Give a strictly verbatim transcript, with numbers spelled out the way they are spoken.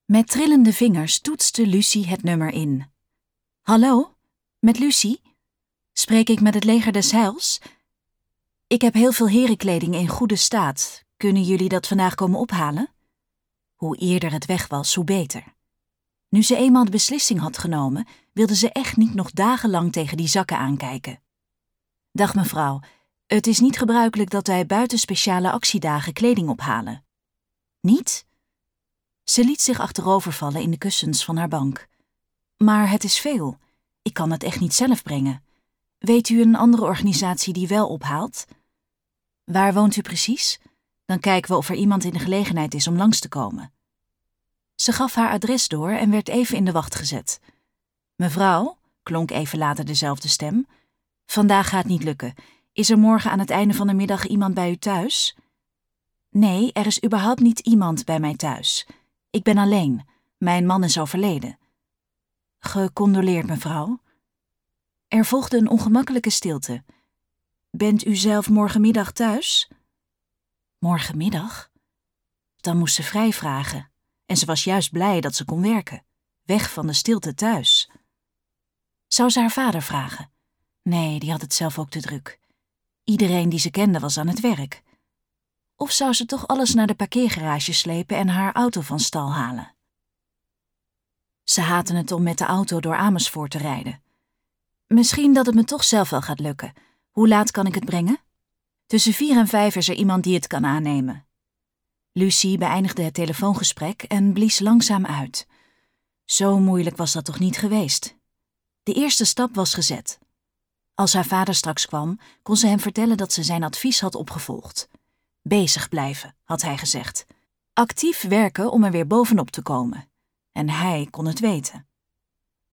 Met trillende vingers toetste Lucie het nummer in. Hallo, met Lucie? Spreek ik met het leger des heils? Ik heb heel veel herenkleding in goede staat. Kunnen jullie dat vandaag komen ophalen? Hoe eerder het weg was, hoe beter. Nu ze eenmaal de beslissing had genomen, wilde ze echt niet nog dagenlang tegen die zakken aankijken. Dag mevrouw, het is niet gebruikelijk dat wij buiten speciale actiedagen kleding ophalen. Niet? Ze liet zich achterovervallen in de kussens van haar bank. Maar het is veel. Ik kan het echt niet zelf brengen. Weet u een andere organisatie die wel ophaalt? Waar woont u precies? Dan kijken we of er iemand in de gelegenheid is om langs te komen. Ze gaf haar adres door en werd even in de wacht gezet. Mevrouw, klonk even later dezelfde stem. Vandaag gaat niet lukken. Is er morgen aan het einde van de middag iemand bij u thuis? Nee, er is überhaupt niet iemand bij mij thuis. Ik ben alleen. Mijn man is overleden. Gecondoleerd, mevrouw. Er volgde een ongemakkelijke stilte. Bent u zelf morgenmiddag thuis? Morgenmiddag? Dan moest ze vrij vragen. En ze was juist blij dat ze kon werken. Weg van de stilte thuis. Zou ze haar vader vragen? Nee, die had het zelf ook te druk. Iedereen die ze kende was aan het werk. Of zou ze toch alles naar de parkeergarage slepen en haar auto van stal halen? Ze haatte het om met de auto door Amersfoort te rijden. Misschien dat het me toch zelf wel gaat lukken. Hoe laat kan ik het brengen? Tussen vier en vijf is er iemand die het kan aannemen. Lucie beëindigde het telefoongesprek en blies langzaam uit. Zo moeilijk was dat toch niet geweest? De eerste stap was gezet. Als haar vader straks kwam, kon ze hem vertellen dat ze zijn advies had opgevolgd. Bezig blijven, had hij gezegd. Actief werken om er weer bovenop te komen. En hij kon het weten.